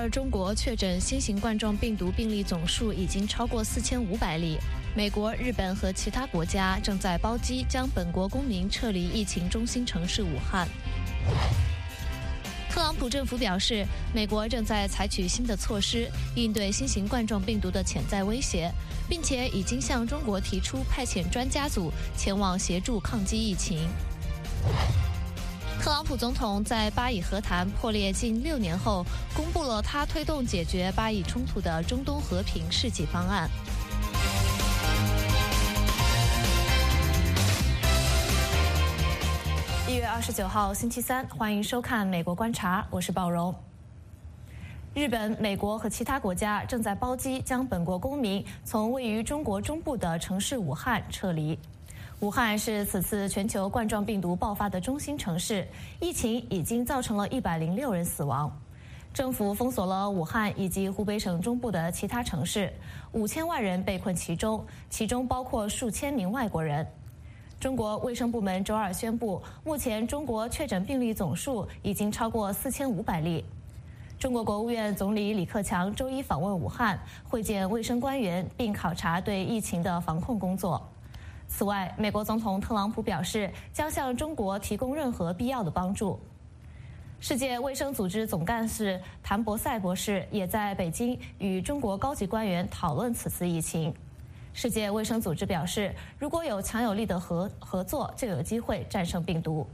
二，中国确诊新型冠状病毒病例总数已经超过4500例。美国、日本和其他国家正在包机将本国公民撤离疫情中心城市武汉。特朗普政府表示，美国正在采取新的措施应对新型冠状病毒的潜在威胁，并且已经向中国提出派遣专家组前往协助抗击疫情。特朗普总统在巴以和谈破裂近6年后，公布了他推动解决巴以冲突的中东和平世纪方案。1月29号星期三，欢迎收看《美国观察》，我是鲍荣。日本、美国和其他国家正在包机将本国公民从位于中国中部的城市武汉撤离。武汉是此次全球冠状病毒爆发的中心城市，疫情已经造成了106人死亡。政府封锁了武汉以及湖北省中部的其他城市，5000万人被困其中，其中包括数千名外国人。中国卫生部门周二宣布，目前中国确诊病例总数已经超过4500例。中国国务院总理李克强周一访问武汉，会见卫生官员，并考察对疫情的防控工作。此外，美国总统特朗普表示，将向中国提供任何必要的帮助。世界卫生组织总干事谭博塞博士也在北京与中国高级官员讨论此次疫情。世界卫生组织表示，如果有强有力的合作，就有机会战胜病毒。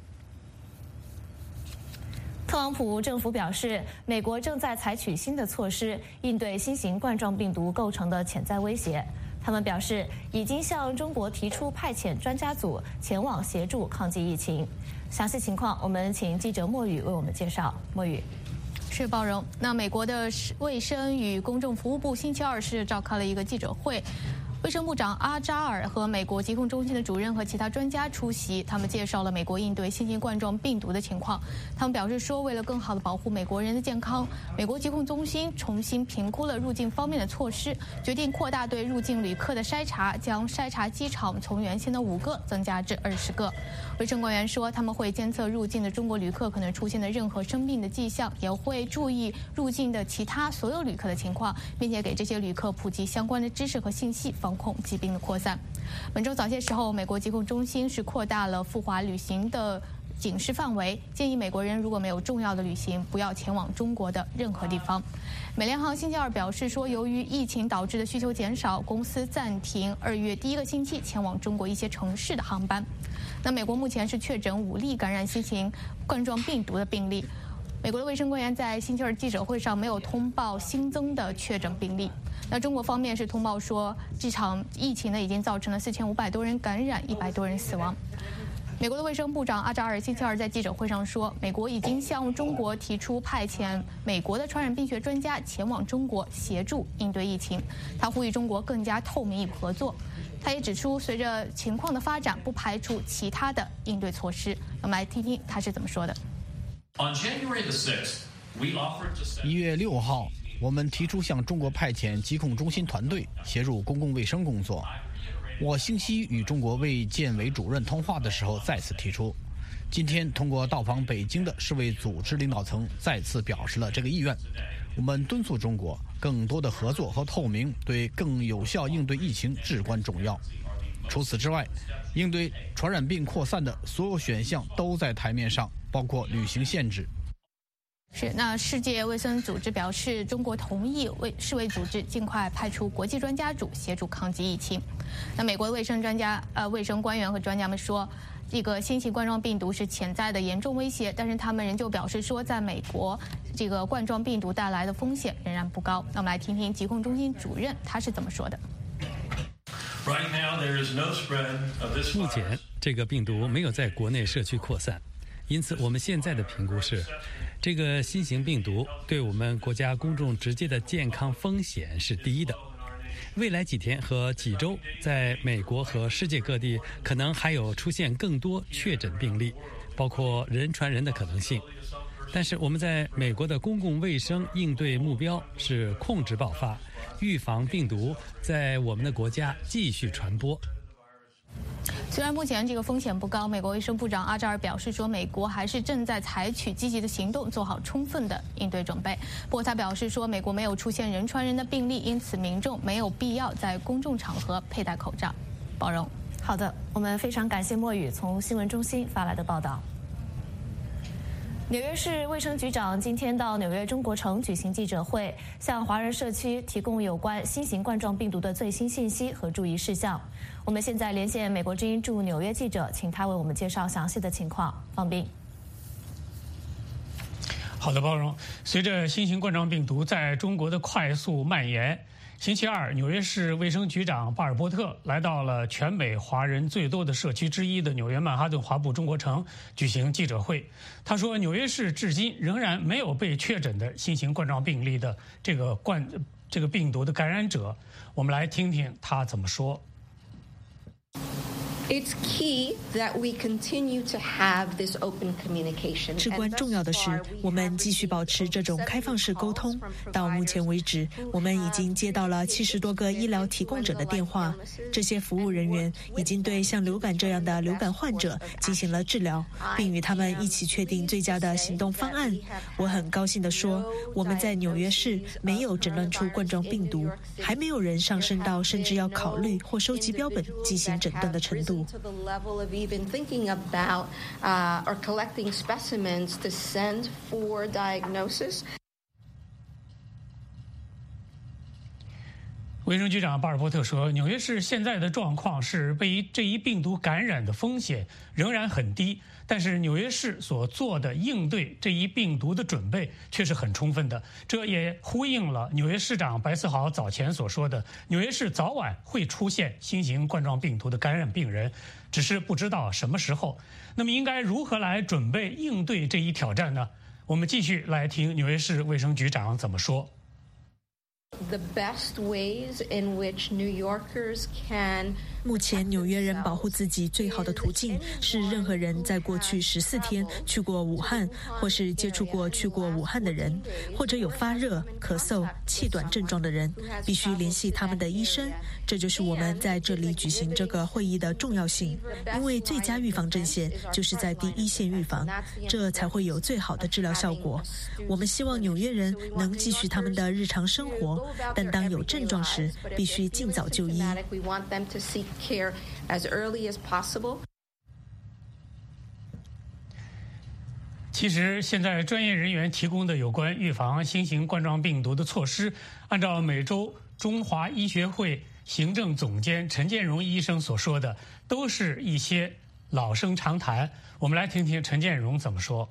特朗普政府表示，美国正在采取新的措施应对新型冠状病毒构成的潜在威胁。他们表示，已经向中国提出派遣专家组前往协助抗击疫情。详细情况，我们请记者莫宇为我们介绍。莫宇。 是包容。那美国的卫生与公众服务部星期二是召开了一个记者会。卫生部长阿扎尔和美国疾控中心的主任和其他专家出席，他们介绍了美国应对新型冠状病毒的情况。他们表示说，为了更好地保护美国人的健康，美国疾控中心重新评估了入境方面的措施，决定扩大对入境旅客的筛查，将筛查机场从原先的5个增加至20个。卫生官员说，他们会监测入境的中国旅客可能出现的任何生病的迹象，也会注意入境的其他所有旅客的情况，并且给这些旅客普及相关的知识和信息，防控疾病的扩散。本周早些时候，美国疾控中心是扩大了赴华旅行的警示范围，建议美国人如果没有重要的旅行，不要前往中国的任何地方。美联航星期二表示说，由于疫情导致的需求减少，公司暂停2月第1个星期前往中国一些城市的航班。那美国目前是确诊5例感染新型冠状病毒的病例。美国的卫生官员在星期二记者会上没有通报新增的确诊病例。那中国方面是通报说，这场疫情呢已经造成了4500多人感染，100多人死亡。美国的卫生部长阿扎尔星期二在记者会上说，美国已经向中国提出派遣美国的传染病学专家前往中国协助应对疫情。他呼吁中国更加透明与合作。他也指出，随着情况的发展，不排除其他的应对措施。我们来听听他是怎么说的。 1月6号，我们提出向中国派遣疾控中心团队协助公共卫生工作。我星期一与中国卫健委主任通话的时候再次提出，今天通过到访北京的世卫组织领导层再次表示了这个意愿。我们敦促中国更多的合作和透明，对更有效应对疫情至关重要。除此之外，应对传染病扩散的所有选项都在台面上，包括旅行限制。 那世界卫生组织表示，中国同意世卫组织尽快派出国际专家组协助抗击疫情。那美国的卫生官员和专家们说，这个新型冠状病毒是潜在的严重威胁，但是他们仍旧表示说，在美国这个冠状病毒带来的风险仍然不高。那我们来听听疾控中心主任他是怎么说的。 目前这个病毒没有在国内社区扩散，因此我们现在的评估是，这个新型病毒对我们国家公众直接的健康风险是低的。未来几天和几周，在美国和世界各地可能还有出现更多确诊病例，包括人传人的可能性。但是我们在美国的公共卫生应对目标是控制爆发，预防病毒在我们的国家继续传播。 虽然目前这个风险不高，美国卫生部长阿扎尔表示说，美国还是正在采取积极的行动，做好充分的应对准备。不过他表示说，美国没有出现人传人的病例，因此民众没有必要在公众场合佩戴口罩。包容。 好的，我们非常感谢莫宇从新闻中心发来的报道。纽约市卫生局长今天到纽约中国城举行记者会，向华人社区提供有关新型冠状病毒的最新信息和注意事项。我们现在连线美国之音驻纽约记者，请他为我们介绍详细的情况。方斌。 好的，包容。随着新型冠状病毒在中国的快速蔓延，星期二，纽约市卫生局长巴尔波特来到了全美华人最多的社区之一的纽约曼哈顿华埠中国城举行记者会。他说，纽约市至今仍然没有被确诊的新型冠状病例的这个病毒的感染者。我们来听听他怎么说。 至关重要的是，我们继续保持这种开放式沟通。到目前为止，我们已经接到了70多个医疗提供者的电话，这些服务人员已经对像流感这样的流感患者进行了治疗，并与他们一起确定最佳的行动方案。我很高兴地说，我们在纽约市没有诊断出冠状病毒，还没有人上升到甚至要考虑或收集标本进行诊断的程度。 to the level of even thinking about or collecting specimens to send for diagnosis. 卫生局长巴尔波特说，纽约市现在的状况是被这一病毒感染的风险仍然很低，但是纽约市所做的应对这一病毒的准备却是很充分的。这也呼应了纽约市长白思豪早前所说的，纽约市早晚会出现新型冠状病毒的感染病人，只是不知道什么时候。那么应该如何来准备应对这一挑战呢？我们继续来听纽约市卫生局长怎么说。 The best ways in which New Yorkers can 目前纽约人保护自己最好的途径是任何人在过去14天去过武汉，或是接触过去过武汉的人，或者有发热、咳嗽、气短症状的人，必须联系他们的医生。这就是我们在这里举行这个会议的重要性，因为最佳预防阵线就是在第一线预防，这才会有最好的治疗效果。我们希望纽约人能继续他们的日常生活，但当有症状时，必须尽早就医。 care as early as possible. 其实现在专业人员提供的有关预防新型冠状病毒的措施，按照美洲中华医学会行政总监陈建荣医生所说的，都是一些老生常谈。我们来听听陈建荣怎么说。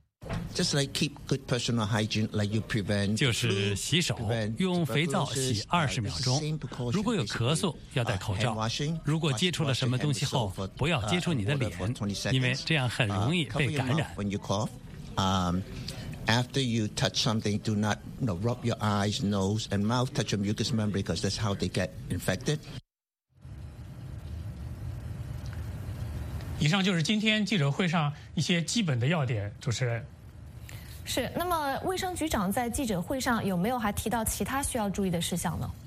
就是洗手，用肥皂洗20秒钟。如果有咳嗽，要戴口罩。如果接触了什么东西后，不要接触你的脸，因为这样很容易被感染。 After you touch something, do not rub your eyes, nose, and mouth. Touch your mucous membrane because that's how they get infected. 以上就是今天记者会上一些基本的要点，主持人。 是，那么卫生局长在记者会上有没有还提到其他需要注意的事项呢？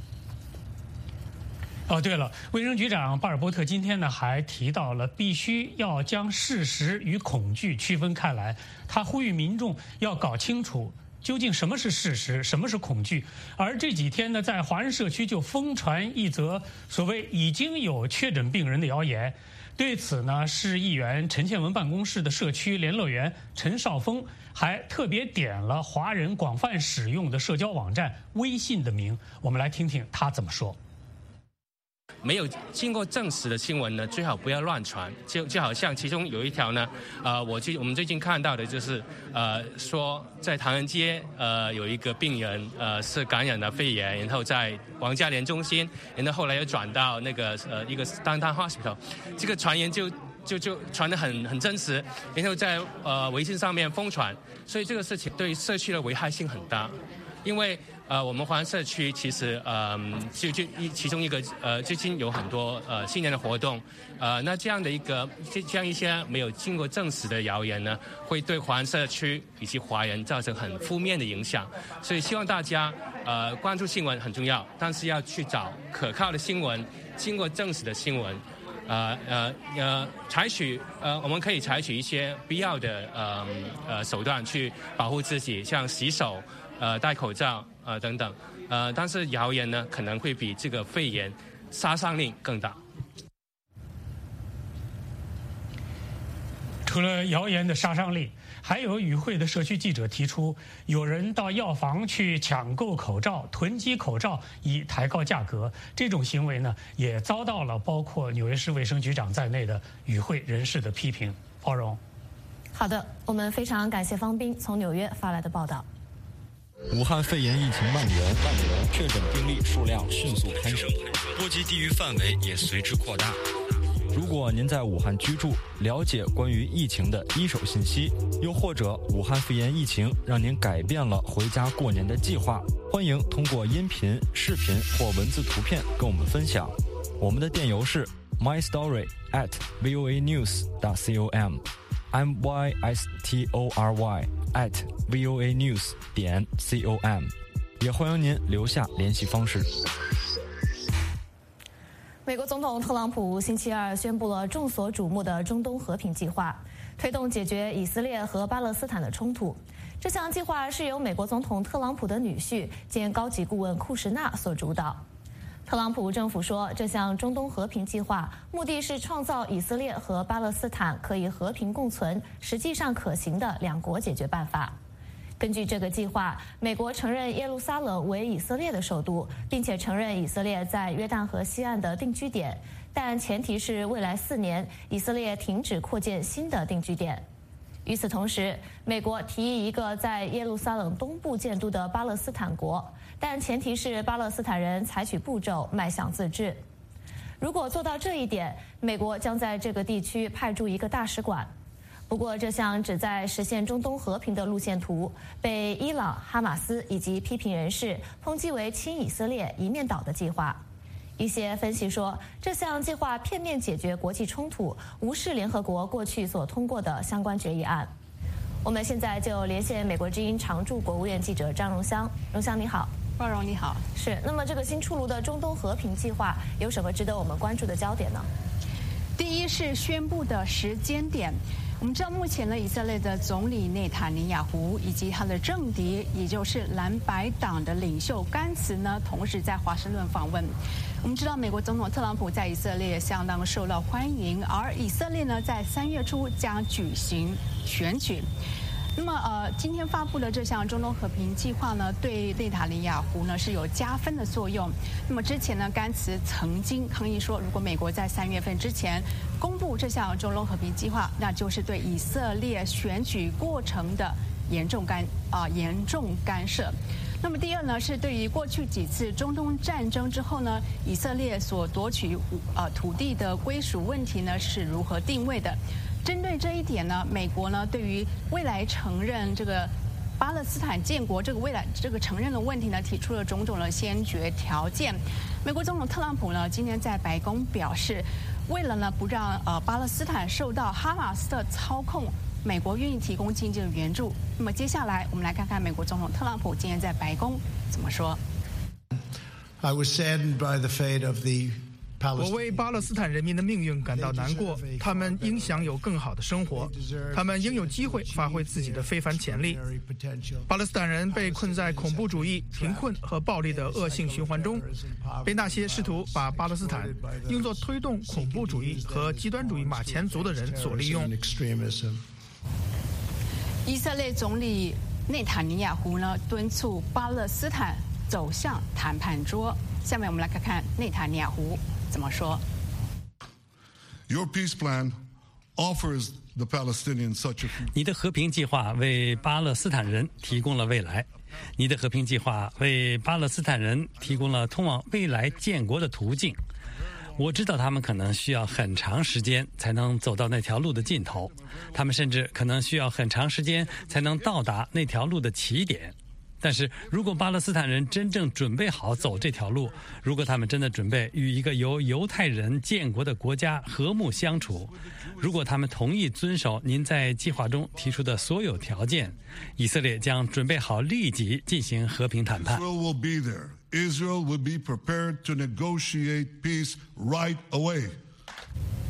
哦，对了，卫生局长巴尔波特今天呢还提到了必须要将事实与恐惧区分开来，他呼吁民众要搞清楚究竟什么是事实，什么是恐惧。而这几天呢，在华人社区就疯传一则所谓已经有确诊病人的谣言。对此呢，市议员陈倩文办公室的社区联络员陈少峰还特别点了华人广泛使用的社交网站微信的名。我们来听听他怎么说。 没有经过证实的新闻呢，最好不要乱传。就好像其中有一条呢，我们最近看到的就是说在唐人街有一个病人是感染了肺炎，然后在王家莲中心，然后后来又转到那个一个 Downtown Hospital， 这个传言就传得很真实，然后在微信上面疯传，所以这个事情对社区的危害性很大，因为。我们华人社区其实其中一个最近有很多新年的活动，那这样一些没有经过证实的谣言呢，会对华人社区以及华人造成很负面的影响，所以希望大家关注新闻很重要，但是要去找可靠的新闻，经过证实的新闻， 我们可以采取一些必要的手段去保护自己，像洗手、戴口罩等等。但是谣言呢，可能会比这个肺炎杀伤力更大。 除了谣言的杀伤力，还有与会的社区记者提出，有人到药房去抢购口罩、囤积口罩以抬高价格。这种行为呢，也遭到了包括纽约市卫生局长在内的与会人士的批评。包容。 好的，我们非常感谢方斌从纽约发来的报道。 武汉肺炎疫情蔓延，确诊病例数量迅速攀升，波及地域范围也随之扩大。如果您在武汉居住，了解关于疫情的一手信息，又或者武汉肺炎疫情让您改变了回家过年的计划，欢迎通过音频、视频或文字图片跟我们分享。我们的电邮是 mystory@voanews.com，mystory@voanews.com，也欢迎您留下联系方式。 美国总统特朗普星期二宣布了众所瞩目的中东和平计划，推动解决以色列和巴勒斯坦的冲突。这项计划是由美国总统特朗普的女婿兼高级顾问库什纳所主导。特朗普政府说，这项中东和平计划目的是创造以色列和巴勒斯坦可以和平共存、实际上可行的两国解决办法。根据这个计划，美国承认耶路撒冷为以色列的首都，并且承认以色列在约旦河西岸的定居点，但前提是未来4年以色列停止扩建新的定居点。与此同时，美国提议一个在耶路撒冷东部建都的巴勒斯坦国，但前提是巴勒斯坦人采取步骤迈向自治。如果做到这一点，美国将在这个地区派驻一个大使馆。不过，这项旨在实现中东和平的路线图被伊朗、哈马斯以及批评人士抨击为亲以色列、一面倒的计划。一些分析说，这项计划片面解决国际冲突，无视联合国过去所通过的相关决议案。我们现在就连线美国之音常驻国务院记者张荣香。荣香你好。 包容你好。 是。那么这个新出炉的中东和平计划有什么值得我们关注的焦点呢？ 第一是宣布的时间点。我们知道，目前呢，以色列的总理内塔尼亚胡以及他的政敌，也就是蓝白党的领袖甘茨呢，同时在华盛顿访问。我们知道，美国总统特朗普在以色列相当受到欢迎，而以色列呢，在3月初将举行选举。那么今天发布的这项中东和平计划呢，对内塔尼亚胡呢是有加分的作用。那么之前呢，甘茨曾经抗议说，如果美国在3月份之前公布这项中东和平计划，那就是对以色列选举过程的严重干涉。那么第二呢，是对于过去几次中东战争之后呢，以色列所夺取土地的归属问题呢是如何定位的？针对这一点呢，美国呢对于未来承认这个巴勒斯坦建国这个承认的问题呢，提出了种种的先决条件。美国总统特朗普呢今天在白宫表示，为了呢不让巴勒斯坦受到哈马斯的操控，美国愿意提供经济的援助。那么接下来我们来看看美国总统特朗普今天在白宫怎么说。 I was saddened by the fate of the 我为巴勒斯坦人民的命运感到难过，他们应享有更好的生活，他们应有机会发挥自己的非凡潜力。巴勒斯坦人被困在恐怖主义、贫困和暴力的恶性循环中，被那些试图把巴勒斯坦用作推动恐怖主义和极端主义马前卒的人所利用。 以色列总理内塔尼亚胡呢敦促巴勒斯坦走向谈判桌。下面我们来看看内塔尼亚胡怎么说。 你的和平计划为巴勒斯坦人提供了未来，你的和平计划为巴勒斯坦人提供了通往未来建国的途径。我知道他们可能需要很长时间才能走到那条路的尽头，他们甚至可能需要很长时间才能到达那条路的起点。但是如果巴勒斯坦人真正准备好走这条路，如果他们真的准备与一个由犹太人建国的国家和睦相处，如果他们同意遵守您在计划中提出的所有条件，以色列将准备好立即进行和平谈判。 Israel will be prepared to negotiate peace right away.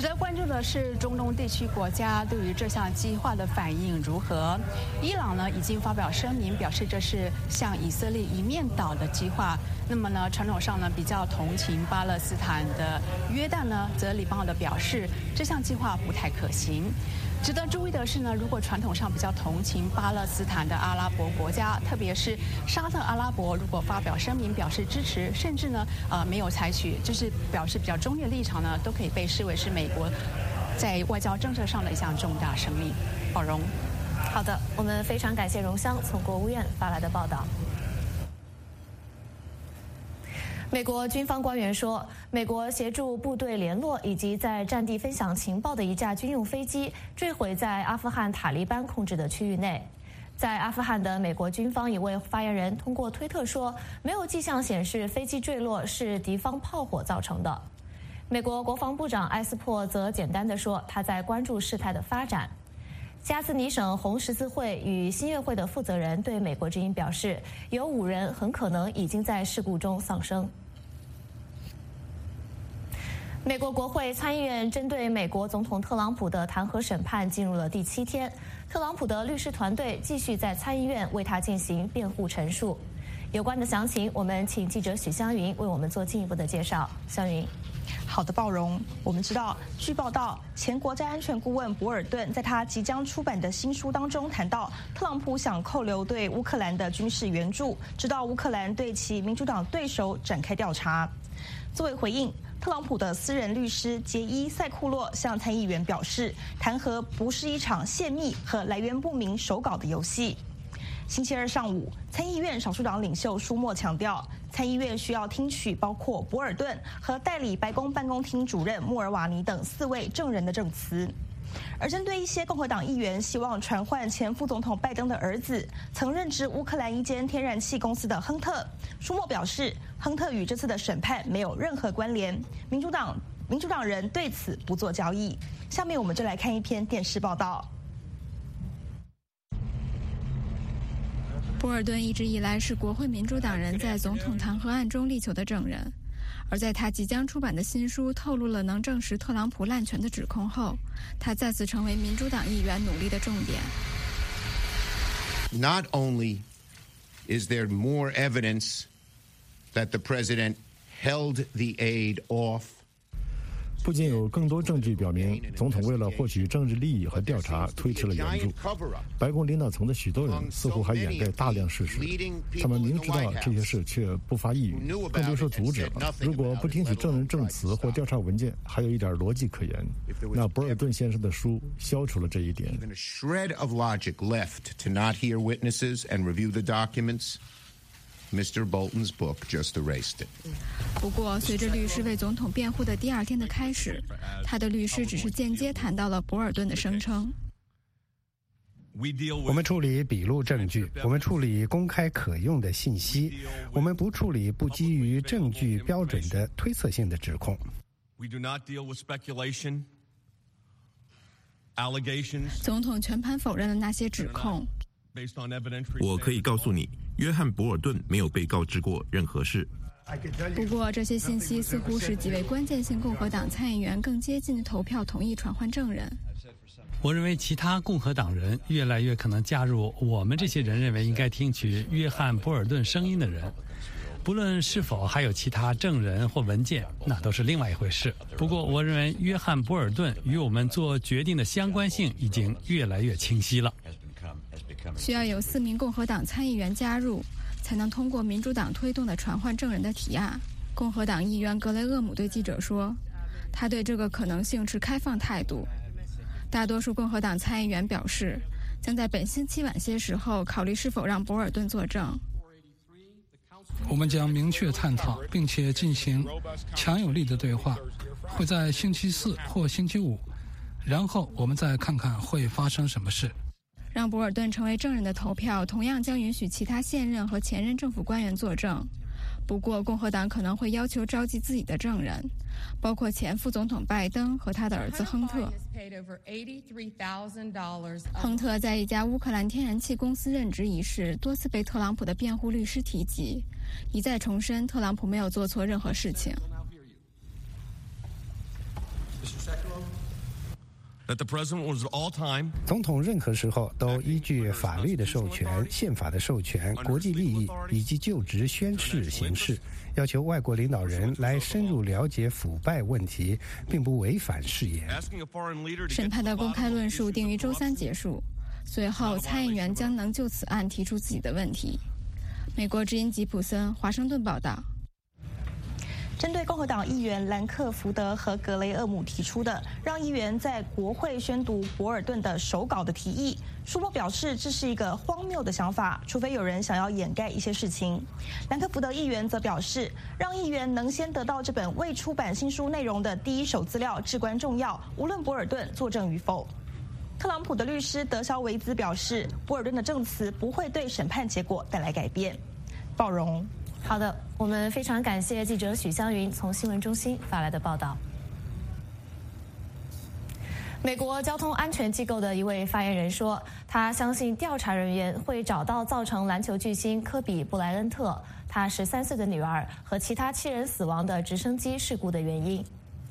得关注的是中东地区国家对于这项计划的反应如何。伊朗呢已经发表声明，表示这是向以色列一面倒的计划。那么呢，传统上呢比较同情巴勒斯坦的约旦呢，则礼貌地表示这项计划不太可行。值得注意的是呢，如果传统上比较同情巴勒斯坦的阿拉伯国家，特别是沙特阿拉伯，如果发表声明表示支持，甚至呢没有采取就是表示比较中立的立场呢，都可以被视为是美国在外交政策上的一项重大胜利。宝荣， 好的，我们非常感谢荣香从国务院发来的报道。美国军方官员说，美国协助部队联络以及在战地分享情报的一架军用飞机坠毁在阿富汗塔利班控制的区域内。在阿富汗的美国军方一位发言人通过推特说，没有迹象显示飞机坠落是敌方炮火造成的。美国国防部长埃斯珀则简单地说，他在关注事态的发展。加兹尼省红十字会与新月会的负责人对美国之音表示，有5人很可能已经在事故中丧生。美国国会参议院针对美国总统特朗普的弹劾审判进入了第7天，特朗普的律师团队继续在参议院为他进行辩护陈述。有关的详情，我们请记者许湘云为我们做进一步的介绍。湘云。 好的，鲍荣，我们知道，据报道，前国家安全顾问博尔顿在他即将出版的新书当中谈到，特朗普想扣留对乌克兰的军事援助，直到乌克兰对其民主党对手展开调查。作为回应，特朗普的私人律师杰伊·塞库洛向参议员表示，弹劾不是一场泄密和来源不明手稿的游戏。星期二上午，参议院少数党领袖舒默强调，参议院需要听取包括博尔顿和代理白宫办公厅主任穆尔瓦尼等4位证人的证词。而针对一些共和党议员希望传唤前副总统拜登的儿子，曾任职乌克兰一间天然气公司的亨特，舒默表示，亨特与这次的审判没有任何关联，民主党人对此不做交易。下面我们就来看一篇电视报道。 博尔顿一直以来是国会民主党人在总统弹劾案中力求的证人，而在他即将出版的新书透露了能证实特朗普滥权的指控后，他再次成为民主党议员努力的重点。 Not only is there more evidence that the president held the aid off, 不仅有更多证据表明，总统为了获取政治利益和调查，推迟了援助。白宫领导层的许多人似乎还掩盖大量事实，他们明知道这些事却不发一语，更别说阻止了。如果不听取证人证词或调查文件，还有一点逻辑可言，那博尔顿先生的书消除了这一点。 Mr. Bolton's book just erased it. 不过，随着律师为总统辩护的第2天的开始，他的律师只是间接谈到了博尔顿的声称。 我们处理笔录证据，我们处理公开可用的信息，我们不处理不基于证据标准的推测性的指控。 总统全盘否认了那些指控。 我可以告诉你，约翰·博尔顿没有被告知过任何事。 不过，这些信息似乎使几位关键性共和党参议员更接近投票同意传唤证人。 我认为其他共和党人越来越可能加入我们这些人认为应该听取约翰·博尔顿声音的人。不论是否还有其他证人或文件，那都是另外一回事。不过，我认为约翰·博尔顿与我们做决定的相关性已经越来越清晰了。 需要有4名共和党参议员加入，才能通过民主党推动的传唤证人的提案。共和党议员格雷厄姆对记者说，他对这个可能性持开放态度。大多数共和党参议员表示，将在本星期晚些时候考虑是否让博尔顿作证。 我们将明确探讨，并且进行强有力的对话，会在星期4或星期5，然后我们再看看会发生什么事。 让博尔顿成为证人的投票同样将允许其他现任和前任政府官员作证，不过共和党可能会要求召集自己的证人，包括前副总统拜登和他的儿子亨特。亨特在一家乌克兰天然气公司任职一事多次被特朗普的辩护律师提及，一再重申特朗普没有做错任何事情。 总统任何时候都依据法律的授权、宪法的授权、国际利益以及就职宣誓行事，要求外国领导人来深入了解腐败问题，并不违反誓言。 审判的公开论述定于周三结束，随后参议员将能就此案提出自己的问题。美国之音吉普森华盛顿报道。 针对共和党议员兰克福德和格雷厄姆提出的让议员在国会宣读博尔顿的手稿的提议，舒默表示这是一个荒谬的想法，除非有人想要掩盖一些事情。兰克福德议员则表示，让议员能先得到这本未出版新书内容的第一手资料至关重要，无论博尔顿作证与否。特朗普的律师德肖维兹表示，博尔顿的证词不会对审判结果带来改变。鲍荣。 好的，我们非常感谢记者许湘云从新闻中心发来的报道。美国交通安全机构的一位发言人说，他相信调查人员会找到造成篮球巨星科比·布莱恩特、他13岁的女儿和其他7人死亡的直升机事故的原因。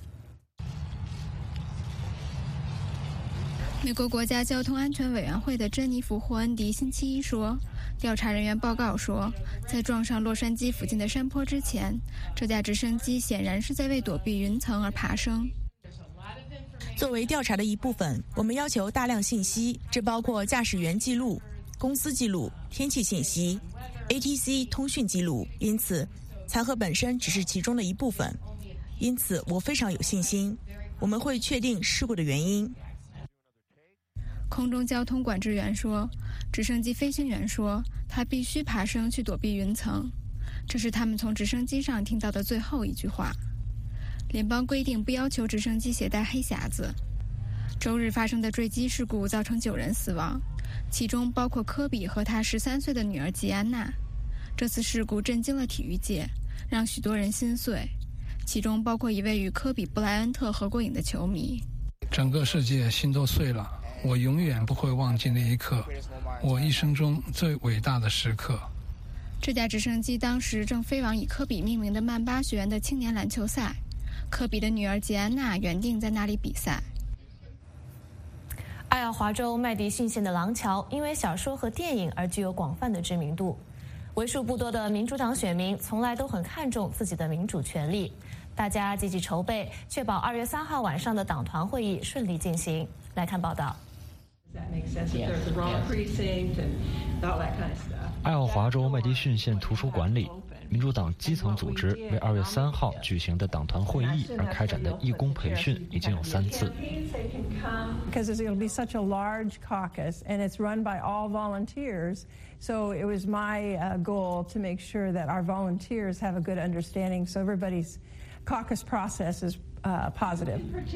美国国家交通安全委员会的珍妮弗·霍恩迪星期一说，调查人员报告说，在撞上洛杉矶附近的山坡之前，这架直升机显然是在为躲避云层而爬升。 作为调查的一部分，我们要求大量信息，这包括驾驶员记录、公司记录、天气信息、ATC 通讯记录，因此残骸本身只是其中的一部分。因此我非常有信心，我们会确定事故的原因。 空中交通管制员说，直升机飞行员说他必须爬升去躲避云层，这是他们从直升机上听到的最后一句话。联邦规定不要求直升机携带黑匣子。周日发生的坠机事故造成9人死亡，其中包括科比和他13岁的女儿吉安娜。这次事故震惊了体育界，让许多人心碎，其中包括一位与科比·布莱恩特合过影的球迷。 整个世界心都碎了。我永远不会忘记那一刻，我一生中最伟大的时刻。 这架直升机当时正飞往以科比命名的曼巴学院的青年篮球赛，科比的女儿杰安娜原定在那里比赛。 爱奥华州麦迪逊县的廊桥因为小说和电影而具有广泛的知名度。为数不多的民主党选民从来都很看重自己的民主权利，大家积极筹备，确保2月3号晚上的党团会议顺利进行。来看报道。 爱奥华州麦迪逊县图书馆里，民主党基层组织为2月3号举行的党团会议而开展的义工培训已经有3次。 Because it'll be such a large caucus and it's run by all volunteers, so it was my goal to make sure that our volunteers have a good understanding, so everybody's caucus process is positive.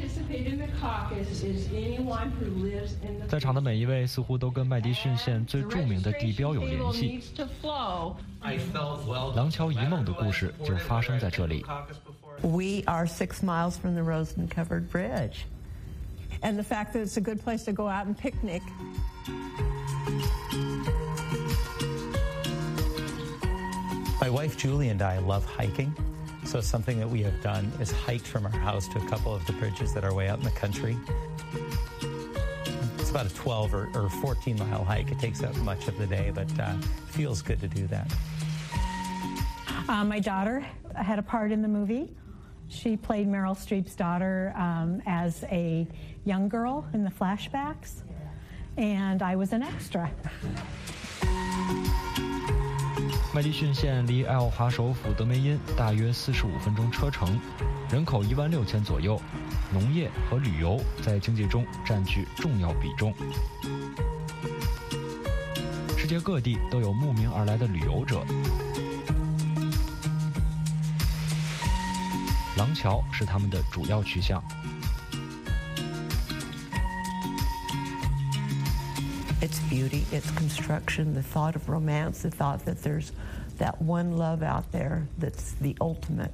在场的每一位似乎都跟麦迪逊县最著名的地标有联系。廊桥遗梦的故事就发生在这里。 We are 6 miles from the Rosen-covered bridge. And the fact that it's a good place to go out and picnic. My wife Julie and I love hiking.So something that we have done is hiked from our house to a couple of the bridges that are way out in the country. It's about a 12 or 14-mile hike. It takes up much of the day, but it feels good to do that. My daughter had a part in the movie. She played Meryl Streep's daughter as a young girl in the flashbacks, and I was an extra. 麦迪逊县离爱奥华首府德梅因大约45分钟车程，人口16000左右，农业和旅游在经济中占据重要比重。世界各地都有慕名而来的旅游者，廊桥是他们的主要去向。 Its beauty, its construction, the thought of romance, the thought that there's that one love out there that's the ultimate.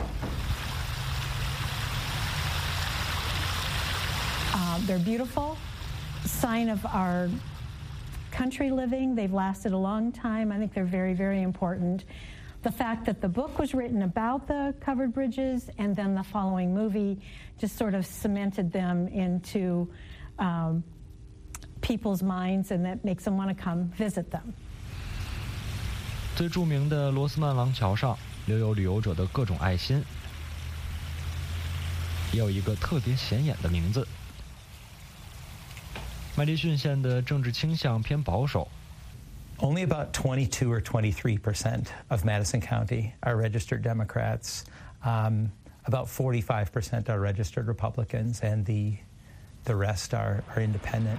They're beautiful, sign of our country living. They've lasted a long time. I think they're very, very important. the fact that the book was written about the covered bridges and then the following movie just sort of cemented them into people's minds, and that makes them want to come visit them. 最著名的罗斯曼廊桥上留有旅游者的各种爱心，也有一个特别显眼的名字。麦迪逊县的政治倾向偏保守。 Only about 22 or 23% of Madison County are registered Democrats. About 45% are registered Republicans, and the rest are independent.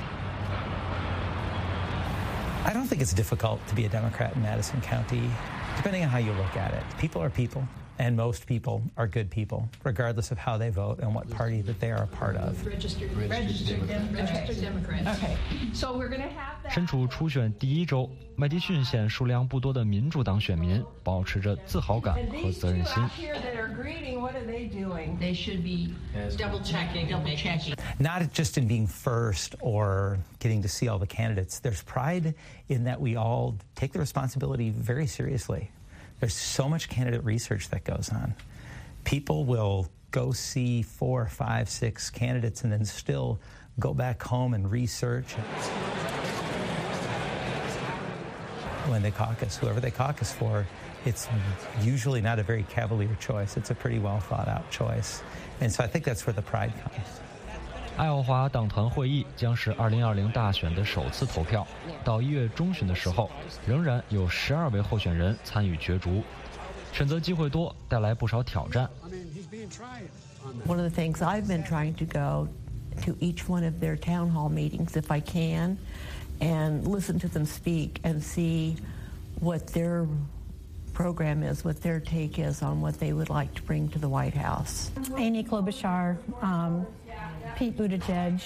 I don't think it's difficult to be a Democrat in Madison County, depending on how you look at it. People are people, and most people are good people, regardless of how they vote and what party that they are a part of. Registered Democrat. Okay. So we're going to have that. 身处初选第一周，麦迪逊县数量不多的民主党选民保持着自豪感和责任心。 They should be double checking. Not just in being first or getting to see all the candidates. There's pride in that we all take the responsibility very seriously. There's so much candidate research that goes on. People will go see 4, 5, 6 candidates and then still go back home and research. When they caucus, whoever they caucus for, it's usually not a very cavalier choice. It's a pretty well thought out choice. And so I think that's where the pride comes. 爱奥华党团会议将是2020大选的首次投票，到1月中旬的时候，仍然有12位候选人参与角逐，选择机会多，带来不少挑战。 One of the things I've been trying to go to each one of their town hall meetings if I can, and listen to them speak and see what their program is, what their take is on what they would like to bring to the White House. Amy Klobuchar, Pete Buttigieg,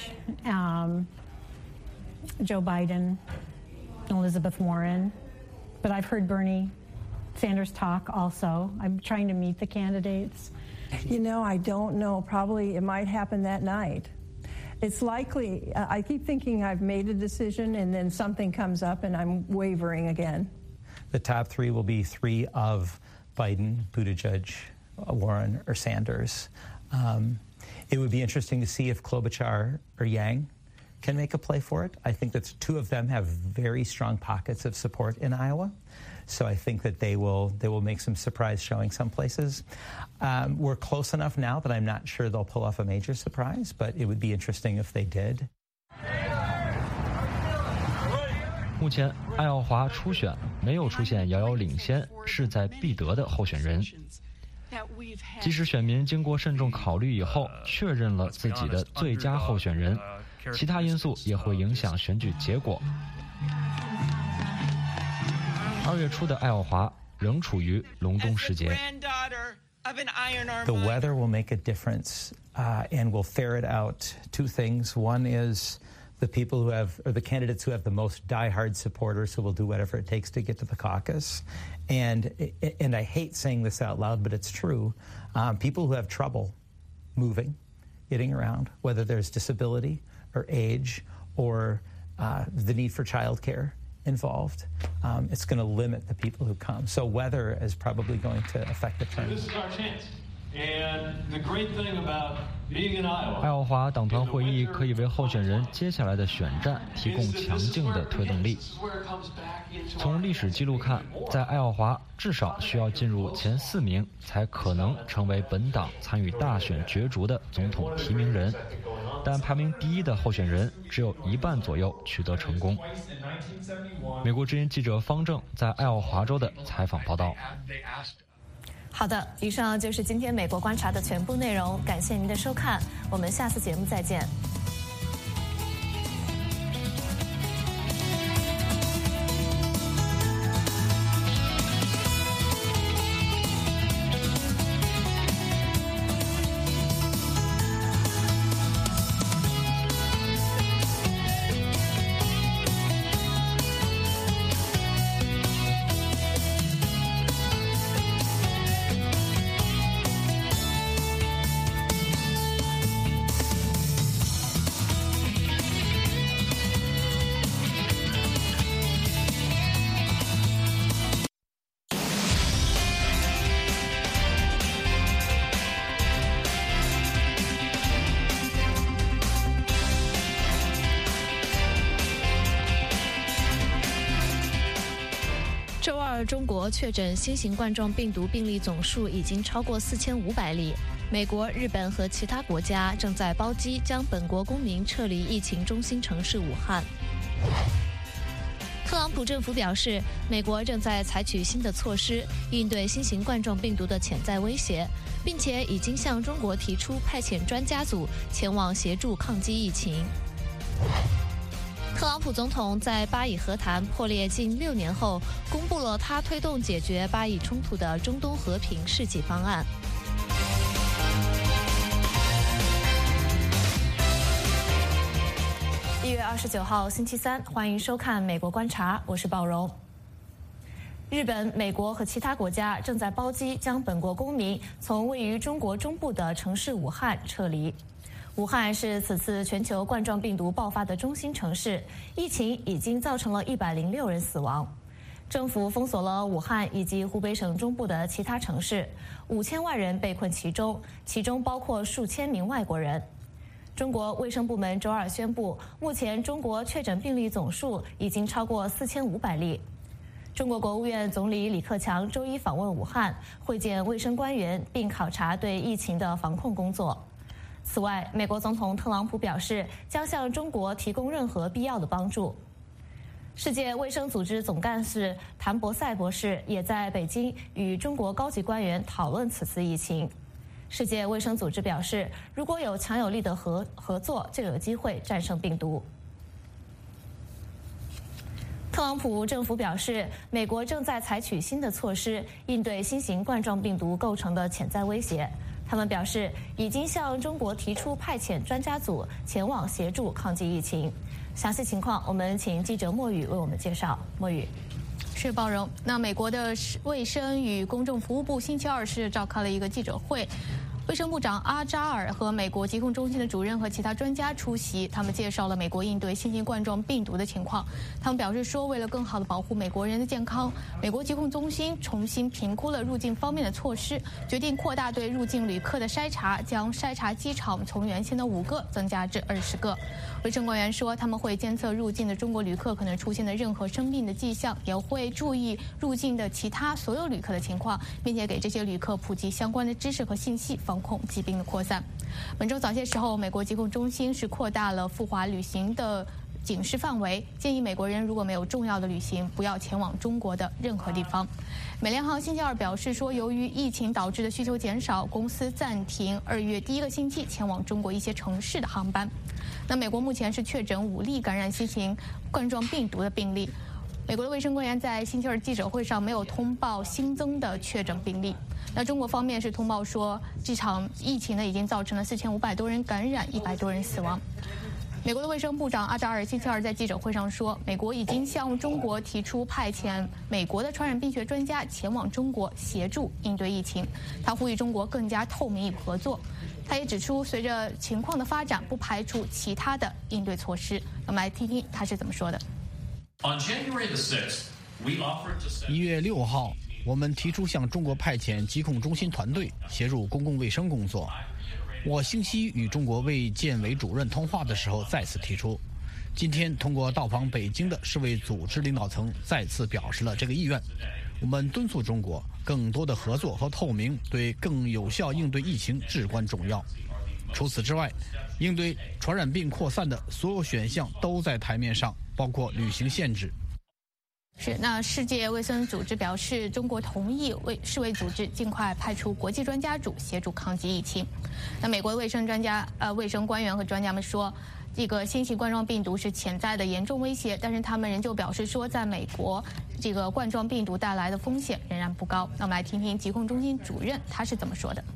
Joe Biden, Elizabeth Warren, but I've heard Bernie Sanders talk also. I'm trying to meet the candidates. You know, I don't know. Probably it might happen that night. It's likely. I keep thinking I've made a decision and then something comes up and I'm wavering again. The top 3 will be 3 of Biden, Buttigieg, Warren, or Sanders. It would be interesting to see if Klobuchar or Yang can make a play for it. I think that 2 of them have very strong pockets of support in Iowa. So I think that they will make some surprise showing some places. We're close enough now that I'm not sure they'll pull off a major surprise, but it would be interesting if they did. 目前，爱奥华初选没有出现遥遥领先、势在必得的候选人。即使选民经过慎重考虑以后确认了自己的最佳候选人，其他因素也会影响选举结果。2月初的爱奥华仍处于隆冬时节。 The weather will make a difference, and we'll ferret out 2 things. One is the people who have, or the candidates who have the most diehard supporters who will do whatever it takes to get to the caucus. And I hate saying this out loud, but it's true. People who have trouble moving, getting around, whether there's disability or age or the need for childcare involved, it's going to limit the people who come. So weather is probably going to affect the turn. This is our chance. And the great thing about being in Iowa. 爱奥华党团会议可以为候选人接下来的选战提供强劲的推动力。从历史记录看，在爱奥华至少需要进入前4名，才可能成为本党参与大选角逐的总统提名人。但排名第1的候选人只有1半左右取得成功。美国之音记者方正在爱奥华州的采访报道。 好的，以上就是今天美国观察的全部内容，感谢您的收看，我们下次节目再见。 二，中国确诊新型冠状病毒病例总数已经超过4500例。美国、日本和其他国家正在包机将本国公民撤离疫情中心城市武汉。特朗普政府表示，美国正在采取新的措施应对新型冠状病毒的潜在威胁，并且已经向中国提出派遣专家组前往协助抗击疫情。特朗普总统在巴以和谈破裂近6年后，公布了他推动解决巴以冲突的中东和平世纪方案。1月29号星期三，欢迎收看《美国观察》，我是鲍荣。日本、美国和其他国家正在包机将本国公民从位于中国中部的城市武汉撤离。武汉是此次全球冠状病毒爆发的中心城市，疫情已经造成了106人死亡。政府封锁了武汉以及湖北省中部的其他城市，5000万人被困其中，其中包括数千名外国人。中国卫生部门周二宣布，目前中国确诊病例总数已经超过4500例。中国国务院总理李克强周一访问武汉，会见卫生官员，并考察对疫情的防控工作。此外，美国总统特朗普表示，将向中国提供任何必要的帮助。世界卫生组织总干事谭博塞博士也在北京与中国高级官员讨论此次疫情。世界卫生组织表示，如果有强有力的合作，就有机会战胜病毒。特朗普政府表示，美国正在采取新的措施应对新型冠状病毒构成的潜在威胁。他们表示，已经向中国提出派遣专家组前往协助抗击疫情。详细情况，我们请记者莫宇为我们介绍。莫宇。 是包容。那美国的卫生与公众服务部星期二是召开了一个记者会，卫生部长阿扎尔和美国疾控中心的主任和其他专家出席，他们介绍了美国应对新型冠状病毒的情况。他们表示说，为了更好地保护美国人的健康，美国疾控中心重新评估了入境方面的措施，决定扩大对入境旅客的筛查，将筛查机场从原先的5个增加至20个。卫生官员说，他们会监测入境的中国旅客可能出现的任何生病的迹象，也会注意入境的其他所有旅客的情况，并且给这些旅客普及相关的知识和信息，防控疾病的扩散。本周早些时候，美国疾控中心是扩大了赴华旅行的警示范围，建议美国人如果没有重要的旅行，不要前往中国的任何地方。美联航星期二表示说，由于疫情导致的需求减少，公司暂停2月第1个星期前往中国一些城市的航班。那美国目前是确诊5例感染新型冠状病毒的病例。美国的卫生官员在星期二记者会上没有通报新增的确诊病例。那中国方面是通报说，这场疫情呢已经造成了4500多人感染，100多人死亡。美国的卫生部长阿扎尔星期二在记者会上说，美国已经向中国提出派遣美国的传染病学专家前往中国协助应对疫情。他呼吁中国更加透明与合作。他也指出，随着情况的发展，不排除其他的应对措施。我们来听听他是怎么说的。 1月6号，我们提出向中国派遣疾控中心团队协助公共卫生工作。我星期与中国卫健委主任通话的时候再次提出，今天通过到访北京的世卫组织领导层再次表示了这个意愿。我们敦促中国更多的合作和透明，对更有效应对疫情至关重要。除此之外，应对传染病扩散的所有选项都在台面上，包括旅行限制。 那世界卫生组织表示，中国同意世卫组织尽快派出国际专家组协助抗击疫情。那美国的卫生官员和专家们说，这个新型冠状病毒是潜在的严重威胁，但是他们仍旧表示说，在美国这个冠状病毒带来的风险仍然不高。那我们来听听疾控中心主任他是怎么说的。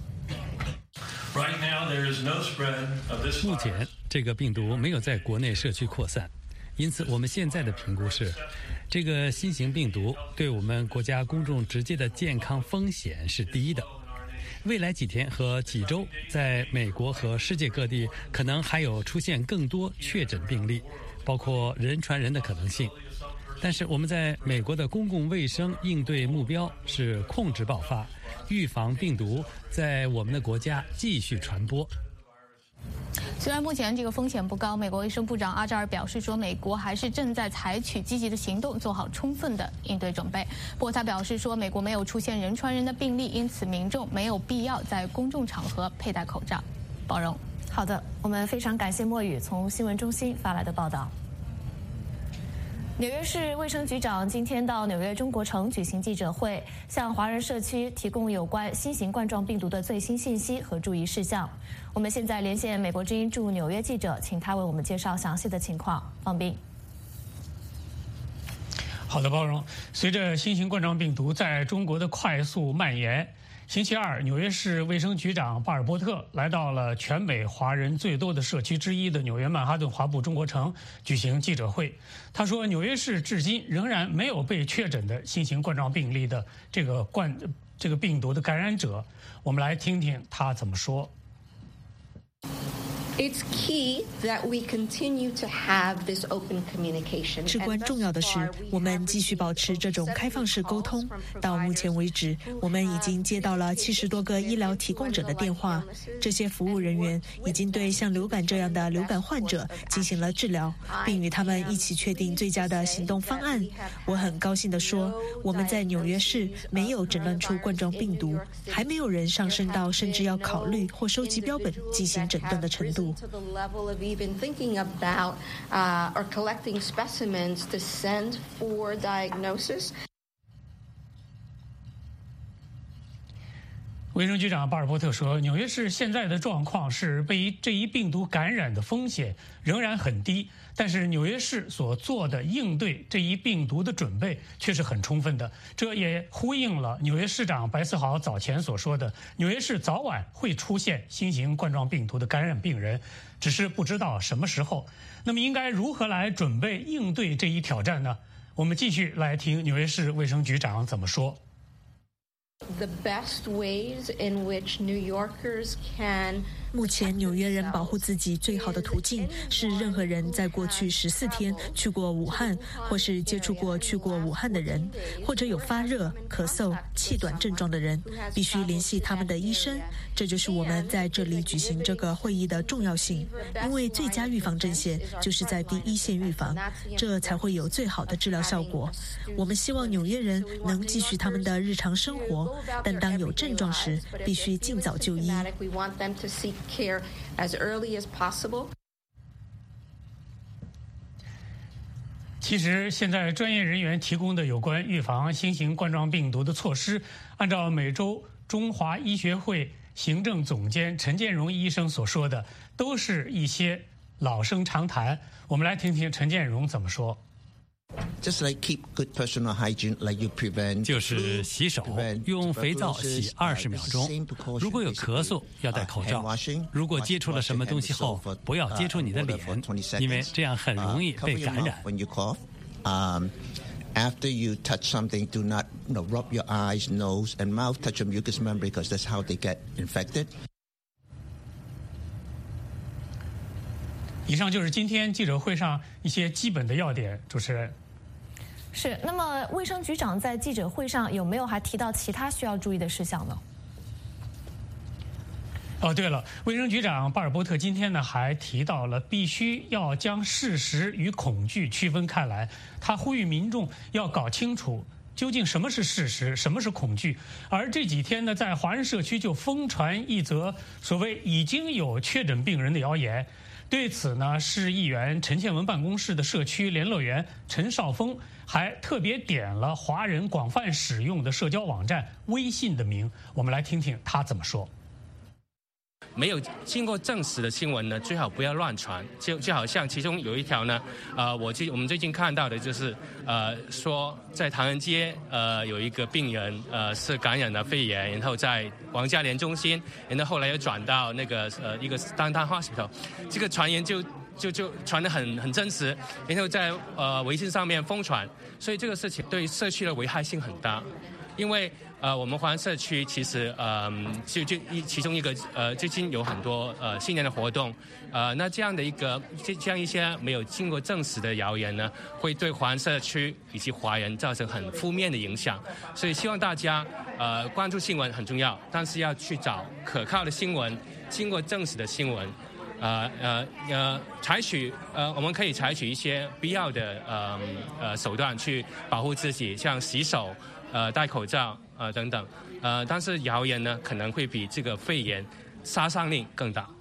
目前这个病毒没有在国内社区扩散，因此我们现在的评估是，这个新型病毒对我们国家公众直接的健康风险是低的。未来几天和几周，在美国和世界各地可能还有出现更多确诊病例，包括人传人的可能性。但是我们在美国的公共卫生应对目标是控制爆发，预防病毒在我们的国家继续传播。 虽然目前这个风险不高，美国卫生部长阿扎尔表示说，美国还是正在采取积极的行动，做好充分的应对准备。不过他表示说，美国没有出现人传人的病例，因此民众没有必要在公众场合佩戴口罩。包容。 好的，我们非常感谢莫宇从新闻中心发来的报道。纽约市卫生局长今天到纽约中国城举行记者会，向华人社区提供有关新型冠状病毒的最新信息和注意事项。我们现在连线美国之音驻纽约记者，请他为我们介绍详细的情况。方斌。 好的，包容。随着新型冠状病毒在中国的快速蔓延，星期二，纽约市卫生局长巴尔波特来到了全美华人最多的社区之一的纽约曼哈顿华埠中国城举行记者会。他说，纽约市至今仍然没有被确诊的新型冠状病例的这个病毒的感染者。我们来听听他怎么说。 It's key that we continue to have this open communication. 至关重要的是，我们继续保持这种开放式沟通。到目前为止，我们已经接到了70多个医疗提供者的电话，这些服务人员已经对像流感这样的流感患者进行了治疗，并与他们一起确定最佳的行动方案。我很高兴地说，我们在纽约市没有诊断出冠状病毒，还没有人上升到甚至要考虑或收集标本进行诊断的程度。 To the level of even thinking about or collecting specimens to send for diagnosis. 卫生局长巴尔波特说，纽约市现在的状况是被这一病毒感染的风险仍然很低，但是纽约市所做的应对这一病毒的准备却是很充分的。这也呼应了纽约市长白思豪早前所说的，纽约市早晚会出现新型冠状病毒的感染病人，只是不知道什么时候。那么应该如何来准备应对这一挑战呢？我们继续来听纽约市卫生局长怎么说。 The best ways in which New Yorkers can 目前纽约人保护自己最好的途径是，任何人在过去14天去过武汉，或是接触过去过武汉的人，或者有发热、咳嗽、气短症状的人，必须联系他们的医生。这就是我们在这里举行这个会议的重要性，因为最佳预防针线就是在第一线预防，这才会有最好的治疗效果。我们希望纽约人能继续他们的日常生活，但当有症状时，必须尽早就医。 care as early as possible. 其实，现在专业人员提供的有关预防新型冠状病毒的措施，按照美洲中华医学会行政总监陈建荣医生所说的，都是一些老生常谈。我们来听听陈建荣怎么说。 就是洗手，用肥皂洗20秒钟。如果有咳嗽，要戴口罩。如果接触了什么东西后，不要接触你的脸，因为这样很容易被感染。 After you touch something, do not rub your eyes, nose, and mouth. Touch your mucous membrane because that's how they get infected. 以上就是今天记者会上一些基本的要点，主持人。 是，那么卫生局长在记者会上有没有还提到其他需要注意的事项呢？ 哦，对了，卫生局长巴尔波特今天呢还提到了必须要将事实与恐惧区分开来。他呼吁民众要搞清楚究竟什么是事实，什么是恐惧。而这几天呢，在华人社区就疯传一则所谓已经有确诊病人的谣言。对此呢，市议员陈倩文办公室的社区联络员陈少峰还特别点了华人广泛使用的社交网站微信的名。我们来听听他怎么说。 没有经过证实的新闻呢，最好不要乱传。就好像其中有一条呢，我们最近看到的就是说在唐人街有一个病人是感染了肺炎，然后在王家莲中心，然后后来又转到那个一个 Downtown Hospital， 这个传言就传得很真实，然后在微信上面疯传，所以这个事情对社区的危害性很大，因为。我们华人社区其实其中一个最近有很多新年的活动，那这样一些没有经过证实的谣言呢，会对华人社区以及华人造成很负面的影响。所以希望大家关注新闻很重要，但是要去找可靠的新闻，经过证实的新闻。 我们可以采取一些必要的手段去保护自己，像洗手、戴口罩等等。但是谣言呢，可能会比这个肺炎杀伤力更大。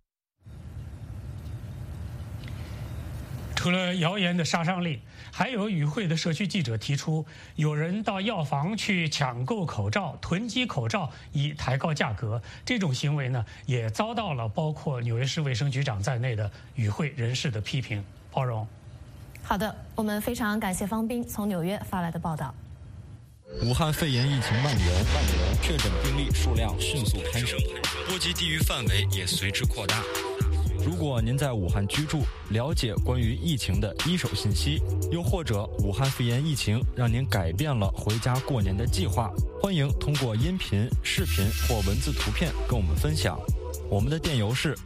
除了谣言的杀伤力，还有与会的社区记者提出，有人到药房去抢购口罩、囤积口罩以抬高价格。这种行为呢，也遭到了包括纽约市卫生局长在内的与会人士的批评。包容。 好的，我们非常感谢方斌从纽约发来的报道。 武汉肺炎疫情蔓延，确诊病例数量迅速攀升，波及地域范围也随之扩大。如果您在武汉居住，了解关于疫情的一手信息，又或者武汉肺炎疫情让您改变了回家过年的计划，欢迎通过音频、视频或文字图片跟我们分享。我们的电邮是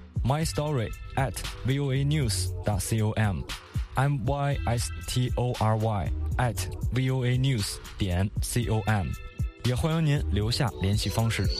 mystory@voanews.com，mystory@voanews.com，也欢迎您留下联系方式。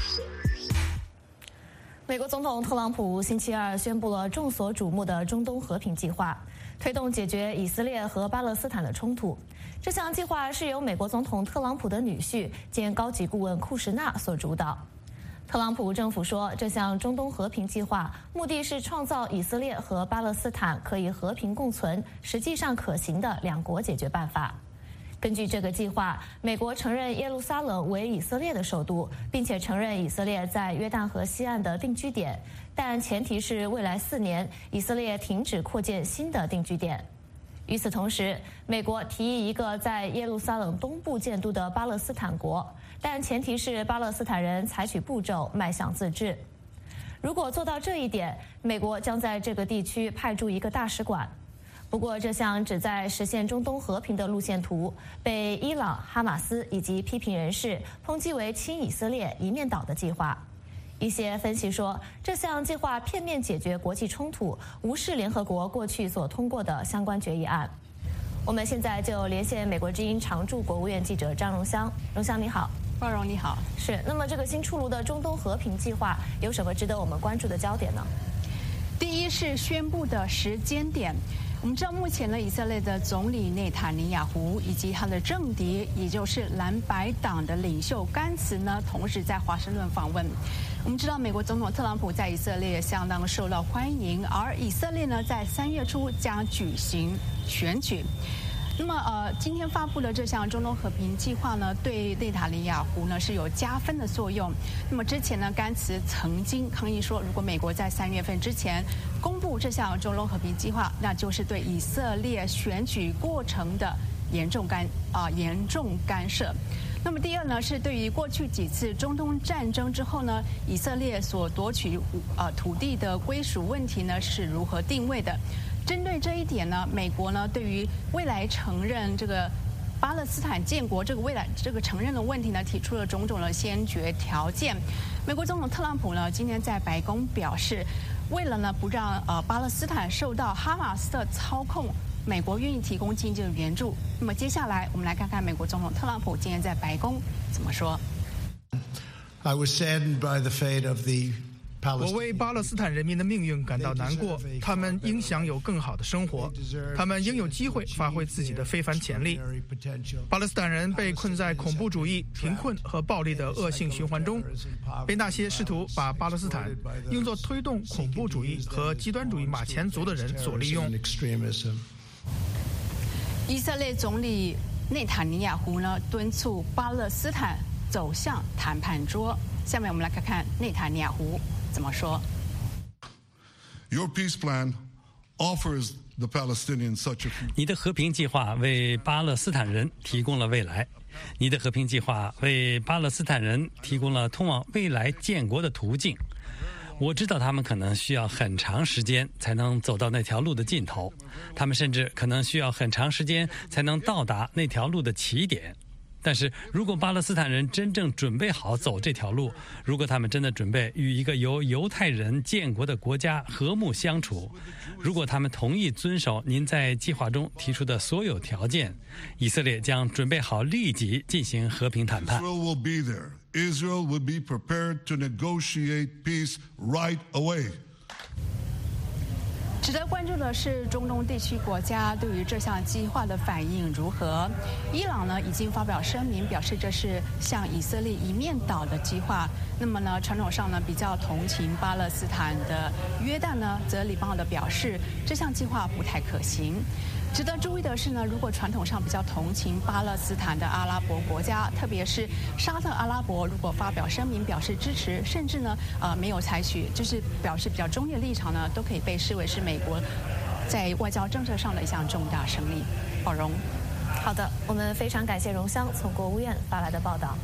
美国总统特朗普星期二宣布了众所瞩目的中东和平计划，推动解决以色列和巴勒斯坦的冲突。这项计划是由美国总统特朗普的女婿兼高级顾问库什纳所主导。特朗普政府说，这项中东和平计划目的是创造以色列和巴勒斯坦可以和平共存、实际上可行的两国解决办法。根据这个计划，美国承认耶路撒冷为以色列的首都，并且承认以色列在约旦河西岸的定居点，但前提是未来4年以色列停止扩建新的定居点。与此同时，美国提议一个在耶路撒冷东部建都的巴勒斯坦国，但前提是巴勒斯坦人采取步骤迈向自治。如果做到这一点，美国将在这个地区派驻一个大使馆。不过，这项旨在实现中东和平的路线图被伊朗、哈马斯以及批评人士抨击为亲以色列、一面倒的计划。一些分析说，这项计划片面解决国际冲突，无视联合国过去所通过的相关决议案。我们现在就连线美国之音常驻国务院记者张荣香。荣香你好。 包容你好。 是。那么这个新出炉的中东和平计划有什么值得我们关注的焦点呢？ 第一是宣布的时间点。我们知道，目前呢，以色列的总理内塔尼亚胡以及他的政敌，也就是蓝白党的领袖甘茨呢，同时在华盛顿访问。我们知道，美国总统特朗普在以色列相当受到欢迎，而以色列呢，在3月初将举行选举。那么今天发布的这项中东和平计划呢，对内塔尼亚胡呢是有加分的作用。那么之前呢，甘茨曾经抗议说，如果美国在3月份之前公布这项中东和平计划，那就是对以色列选举过程的严重干涉。那么第二呢，是对于过去几次中东战争之后呢，以色列所夺取土地的归属问题呢是如何定位的？针对这一点呢，美国呢对于未来承认这个巴勒斯坦建国这个承认的问题呢，提出了种种的先决条件。美国总统特朗普呢今天在白宫表示，为了呢不让巴勒斯坦受到哈马斯的操控，美国愿意提供经济的援助。那么接下来我们来看看美国总统特朗普今天在白宫怎么说。 I was saddened by the fate of the 我为巴勒斯坦人民的命运感到难过，他们应享有更好的生活，他们应有机会发挥自己的非凡潜力。巴勒斯坦人被困在恐怖主义、贫困和暴力的恶性循环中，被那些试图把巴勒斯坦用作推动恐怖主义和极端主义马前卒的人所利用。 以色列总理内塔尼亚胡呢敦促巴勒斯坦走向谈判桌。下面我们来看看内塔尼亚胡怎么说。 Your peace plan offers the Palestinians such a future. 你的和平计划为巴勒斯坦人提供了未来，你的和平计划为巴勒斯坦人提供了通往未来建国的途径。我知道他们可能需要很长时间才能走到那条路的尽头，他们甚至可能需要很长时间才能到达那条路的起点。但是如果巴勒斯坦人真正准备好走这条路，如果他们真的准备与一个由犹太人建国的国家和睦相处，如果他们同意遵守您在计划中提出的所有条件，以色列将准备好立即进行和平谈判。 Israel will be there. Israel will be prepared to negotiate peace right away. 值得关注的是，中东地区国家对于这项计划的反应如何？伊朗呢已经发表声明，表示这是向以色列一面倒的计划。那么呢，传统上呢比较同情巴勒斯坦的约旦呢，则礼貌地表示这项计划不太可行。值得注意的是呢，如果传统上比较同情巴勒斯坦的阿拉伯国家，特别是沙特阿拉伯，如果发表声明表示支持，甚至呢没有采取就是表示比较中立的立场呢，都可以被视为是美国在外交政策上的一项重大胜利。宝荣， 好的，我们非常感谢荣香从国务院发来的报道。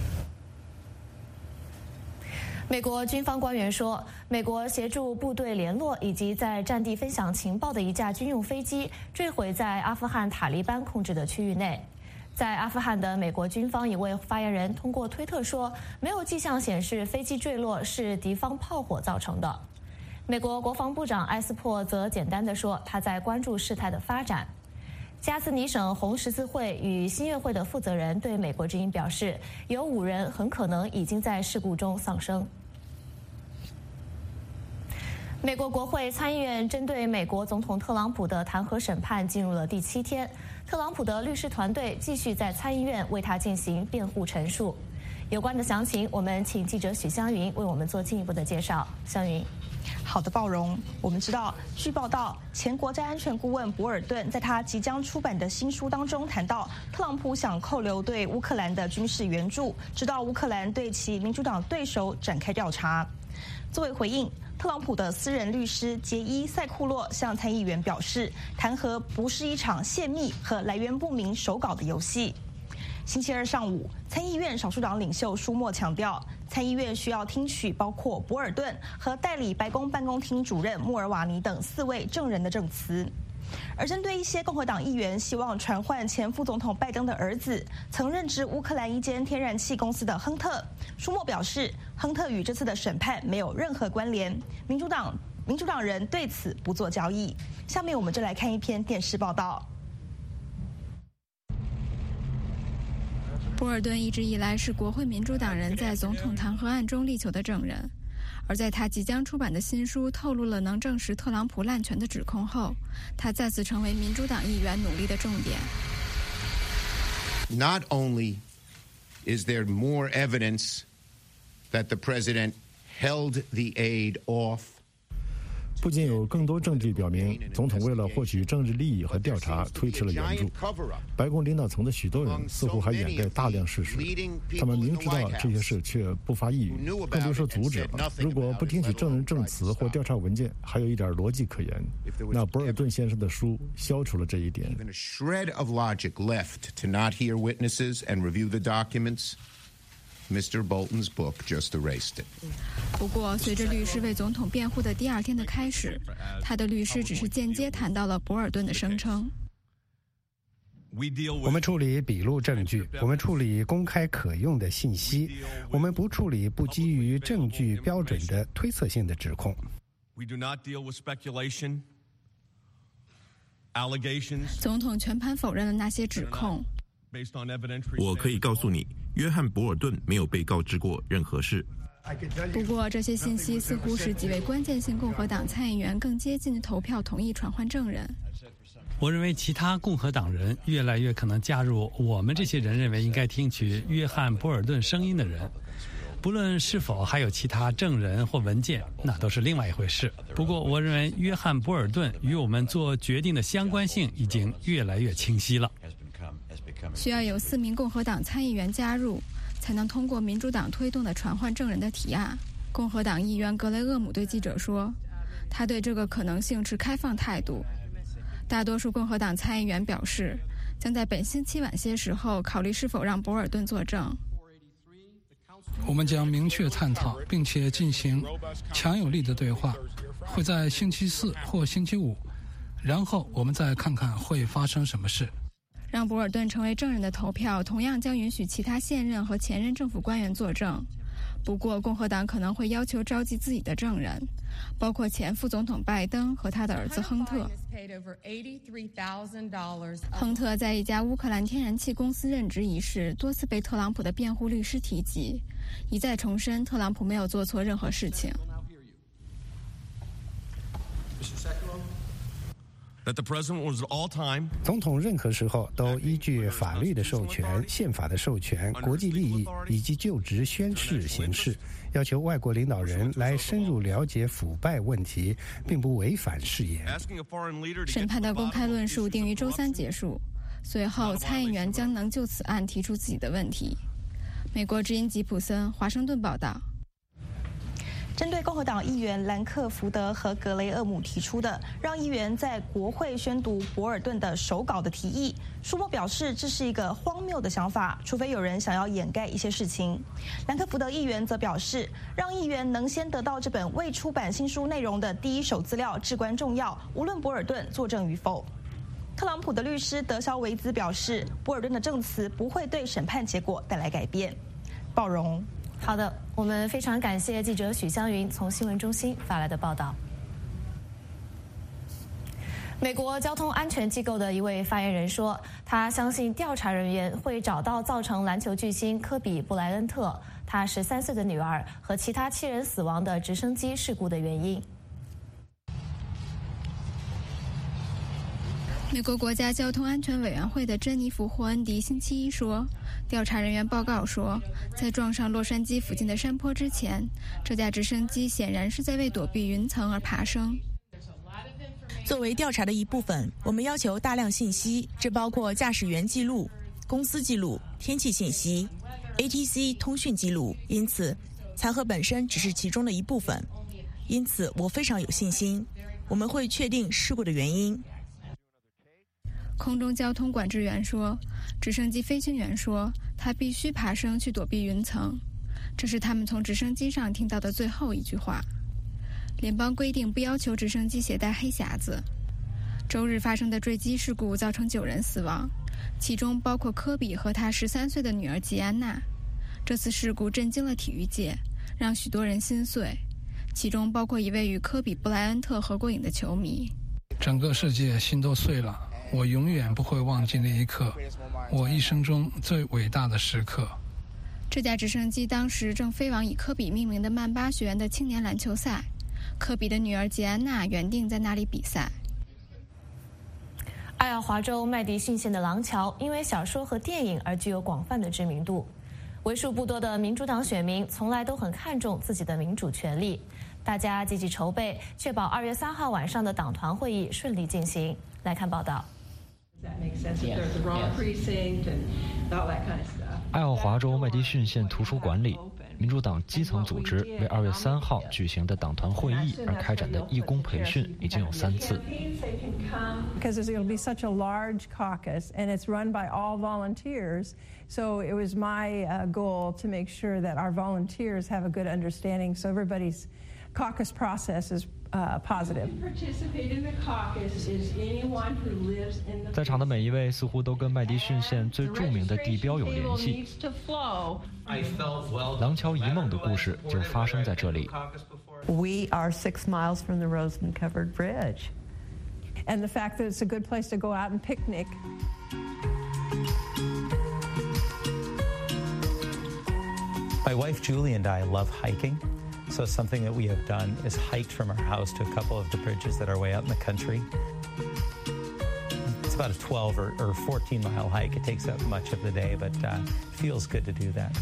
美国军方官员说，美国协助部队联络以及在战地分享情报的一架军用飞机坠毁在阿富汗塔利班控制的区域内。在阿富汗的美国军方一位发言人通过推特说，没有迹象显示飞机坠落是敌方炮火造成的。美国国防部长埃斯珀则简单地说，他在关注事态的发展。加兹尼省红十字会与新月会的负责人对美国之音表示，有5人很可能已经在事故中丧生。美国国会参议院针对美国总统特朗普的弹劾审判进入了第7天，特朗普的律师团队继续在参议院为他进行辩护陈述。有关的详情，我们请记者许湘云为我们做进一步的介绍。湘云。 好的，鲍荣。我们知道，据报道，前国家安全顾问博尔顿在他即将出版的新书当中谈到，特朗普想扣留对乌克兰的军事援助，直到乌克兰对其民主党对手展开调查。作为回应，特朗普的私人律师杰伊·塞库洛向参议员表示，弹劾不是一场泄密和来源不明手稿的游戏。星期二上午，参议院少数党领袖舒默强调，参议院需要听取包括博尔顿和代理白宫办公厅主任穆尔瓦尼等4位证人的证词。而针对一些共和党议员希望传唤前副总统拜登的儿子，曾任职乌克兰一间天然气公司的亨特，舒默表示，亨特与这次的审判没有任何关联，民主党人对此不做交易。下面我们就来看一篇电视报道。 博尔顿一直以来是国会民主党人在总统弹劾案中力求的证人，而在他即将出版的新书透露了能证实特朗普滥权的指控后，他再次成为民主党议员努力的重点。 Not only is there more evidence that the president held the aid off, 不仅有更多证据表明，总统为了获取政治利益和调查推迟了援助。白宫领导层的许多人似乎还掩盖大量事实，他们明知道这些事却不发一语，更别说阻止了。如果不听取证人证词或调查文件，还有一点逻辑可言，那博尔顿先生的书消除了这一点。 Even a shred of logic left to not hear witnesses and review the documents.Mr. Bolton's book just erased it. 不过，随着律师为总统辩护的第2天的开始，他的律师只是间接谈到了博尔顿的声称。 我们处理笔录证据，我们处理公开可用的信息，我们不处理不基于证据标准的推测性的指控。 总统全盘否认了那些指控。 我可以告诉你，约翰·博尔顿没有被告知过任何事。 不过，这些信息似乎使几位关键性共和党参议员更接近投票同意传唤证人。 我认为其他共和党人越来越可能加入我们这些人认为应该听取约翰·博尔顿声音的人。不论是否还有其他证人或文件，那都是另外一回事。不过，我认为约翰·博尔顿与我们做决定的相关性已经越来越清晰了。 需要有4名共和党参议员加入，才能通过民主党推动的传唤证人的提案。共和党议员格雷厄姆对记者说，他对这个可能性持开放态度。大多数共和党参议员表示，将在本星期晚些时候考虑是否让博尔顿作证。 我们将明确探讨并且进行强有力的对话，会在星期4或星期5，然后我们再看看会发生什么事。 让博尔顿成为证人的投票同样将允许其他现任和前任政府官员作证，不过共和党可能会要求召集自己的证人，包括前副总统拜登和他的儿子亨特。亨特在一家乌克兰天然气公司任职一事多次被特朗普的辩护律师提及，一再重申特朗普没有做错任何事情。 总统任何时候都依据法律的授权、宪法的授权、国际利益以及就职宣誓行事，要求外国领导人来深入了解腐败问题，并不违反誓言。 审判的公开论述定于周三结束，随后参议员将能就此案提出自己的问题。美国之音吉普森华盛顿报道。 针对共和党议员兰克福德和格雷厄姆提出的让议员在国会宣读博尔顿的手稿的提议，舒默表示这是一个荒谬的想法，除非有人想要掩盖一些事情。兰克福德议员则表示，让议员能先得到这本未出版新书内容的第一手资料至关重要，无论博尔顿作证与否。特朗普的律师德肖维兹表示，博尔顿的证词不会对审判结果带来改变。鲍荣。 好的，我们非常感谢记者许湘云从新闻中心发来的报道。美国交通安全机构的一位发言人说，他相信调查人员会找到造成篮球巨星科比·布莱恩特他13岁的女儿和其他7人死亡的直升机事故的原因。 美国国家交通安全委员会的珍妮弗·霍恩迪星期一说，调查人员报告说，在撞上洛杉矶附近的山坡之前，这架直升机显然是在为躲避云层而爬升。 作为调查的一部分，我们要求大量信息，这包括驾驶员记录、公司记录、天气信息、ATC 通讯记录，因此残骸本身只是其中的一部分。因此我非常有信心，我们会确定事故的原因。 空中交通管制员说，直升机飞行员说他必须爬升去躲避云层，这是他们从直升机上听到的最后一句话。联邦规定不要求直升机携带黑匣子。周日发生的坠机事故造成9人死亡，其中包括科比和他13岁的女儿吉安娜。这次事故震惊了体育界，让许多人心碎，其中包括一位与科比·布莱恩特合过影的球迷。 整个世界心都碎了，我永远不会忘记那一刻，我一生中最伟大的时刻。 这架直升机当时正飞往以科比命名的曼巴学院的青年篮球赛，科比的女儿吉安娜原定在那里比赛。 爱奥华州麦迪逊县的廊桥因为小说和电影而具有广泛的知名度。为数不多的民主党选民从来都很看重自己的民主权利，大家积极筹备，确保2月3号晚上的党团会议顺利进行。来看报道。 爱奥华州麦迪逊县图书馆里，民主党基层组织为2月3号举行的党团会议而开展的义工培训已经有3次。 Because it'll be such a large caucus and it's run by all volunteers, so it was my goal to make sure that our volunteers have a good understanding, so everybody's caucus process is positive. 在场的每一位似乎都跟麦迪逊县最著名的地标有联系。廊桥遗梦的故事就发生在这里。 We are 6 miles from the Rosen-covered bridge. And the fact that it's a good place to go out and picnic. My wife Julie and I love hiking. So something that we have done is hiked from our house to a couple of the bridges that are way out in the country. It's about a 12 or 14-mile hike. It takes up much of the day, but it feels good to do that.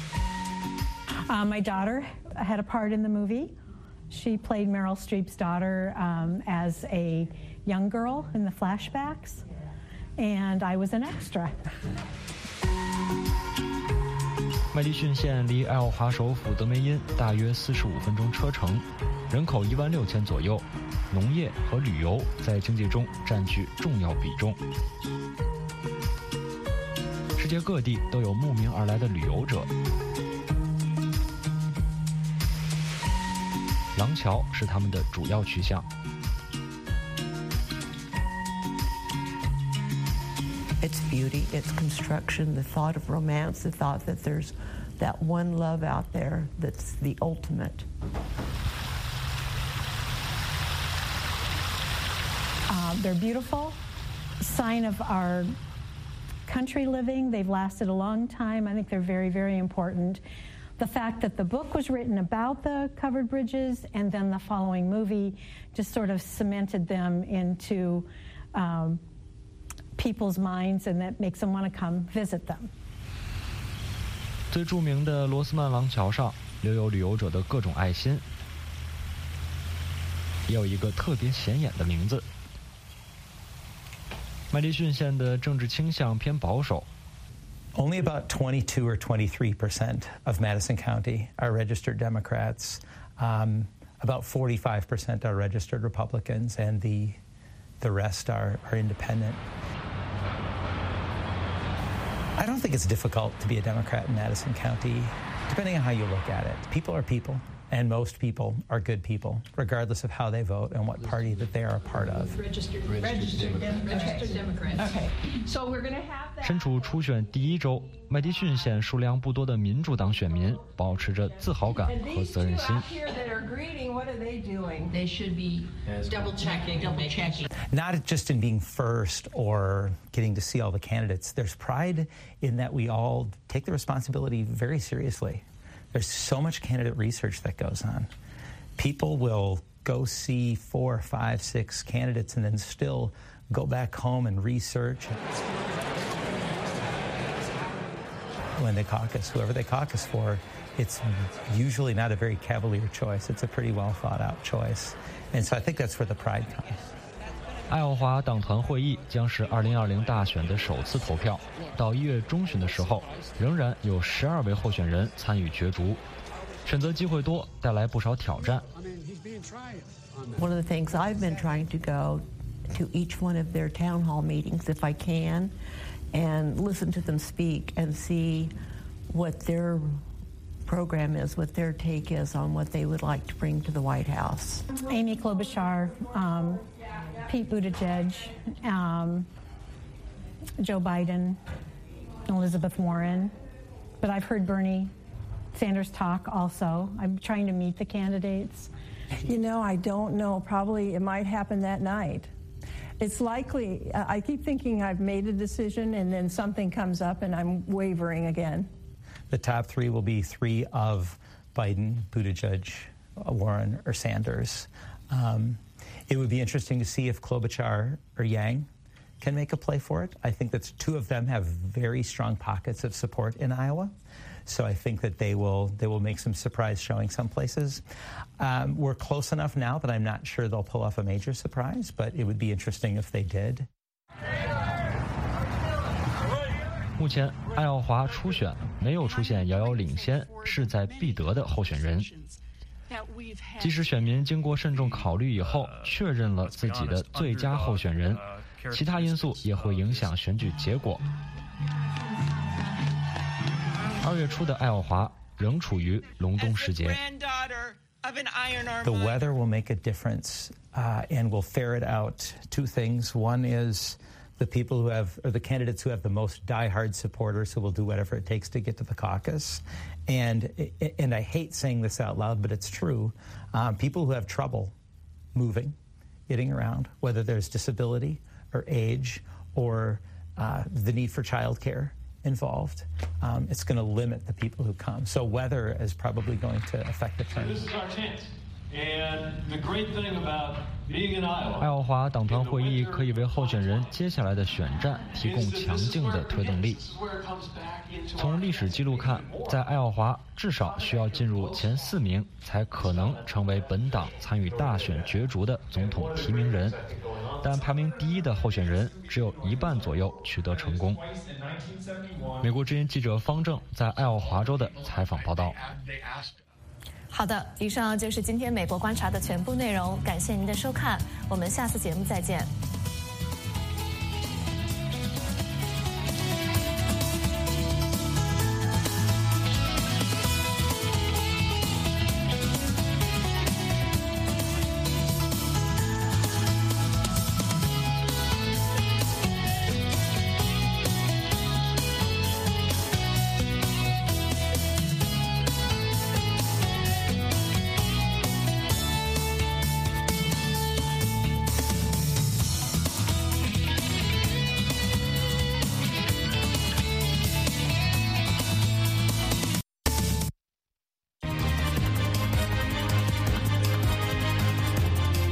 My daughter had a part in the movie. She played Meryl Streep's daughter as a young girl in the flashbacks, and I was an extra. 麦迪逊县离爱奥华首府德梅因大约45分钟车程，人口16000左右，农业和旅游在经济中占据重要比重。世界各地都有慕名而来的旅游者，廊桥是他们的主要去向。 It's beauty, it's construction, the thought of romance, the thought that there's that one love out there that's the ultimate. They're beautiful, sign of our country living. They've lasted a long time. I think they're very, very important. The fact that the book was written about the covered bridges and then the following movie just sort of cemented them into people's minds, and that makes them want to come visit them. 最著名的罗斯曼廊桥上留有旅游者的各种爱心，也有一个特别显眼的名字。麦迪逊县的政治倾向偏保守。 Only about 22 or 23% of Madison County are registered Democrats. About 45% are registered Republicans, and the rest are independent. I don't think it's difficult to be a Democrat in Madison County, depending on how you look at it. People are people, and most people are good people, regardless of how they vote and what party that they are a part of. Registered Democrats. Okay. So we're going to have that. 身处初选第一周，麦迪逊县数量不多的民主党选民保持着自豪感和责任心。 What are they doing? They should be double checking. Not just in being first or getting to see all the candidates. There's pride in that we all take the responsibility very seriously. There's so much candidate research that goes on. People will go see 4, 5, 6 candidates and then still go back home and research. When they caucus, whoever they caucus for, it's usually not a very cavalier choice. It's a pretty well thought out choice. And so I think that's where the pride comes. 爱奥华党团会议将是2020大选的首次投票，到1月中旬的时候，仍然有12位候选人参与角逐，选择机会多，带来不少挑战。 One of the things I've been trying to go to each one of their town hall meetings if I can, and listen to them speak and see what their program is, what their take is on what they would like to bring to the White House. Amy Klobuchar, Pete Buttigieg, Joe Biden, Elizabeth Warren, but I've heard Bernie Sanders talk also. I'm trying to meet the candidates. You know, I don't know. Probably it might happen that night. It's likely. I keep thinking I've made a decision and then something comes up and I'm wavering again. The top 3 will be 3 of Biden, Buttigieg, Warren, or Sanders. It would be interesting to see if Klobuchar or Yang can make a play for it. I think that 2 of them have very strong pockets of support in Iowa. So I think that they will make some surprise showing some places. We're close enough now that I'm not sure they'll pull off a major surprise, but it would be interesting if they did. 目前，爱奥华初选没有出现遥遥领先、势在必得的候选人。即使选民经过慎重考虑以后确认了自己的最佳候选人，其他因素也会影响选举结果。2月初的爱奥华仍处于隆冬时节。 The weather will make a difference, and we'll ferret out 2 things. One is the people who have, or the candidates who have the most diehard supporters who will do whatever it takes to get to the caucus. And I hate saying this out loud, but it's true. People who have trouble moving, getting around, whether there's disability or age or the need for childcare involved, it's going to limit the people who come. So weather is probably going to affect the turnout. This is our chance. And the great thing about being in Iowa. 爱奥华党团会议可以为候选人接下来的选战提供强劲的推动力。从历史记录看，在爱奥华至少需要进入前4名，才可能成为本党参与大选角逐的总统提名人。但排名第1的候选人只有1半左右取得成功。美国之音记者方正在爱奥华州的采访报道。 好的，以上就是今天美国观察的全部内容，感谢您的收看，我们下次节目再见。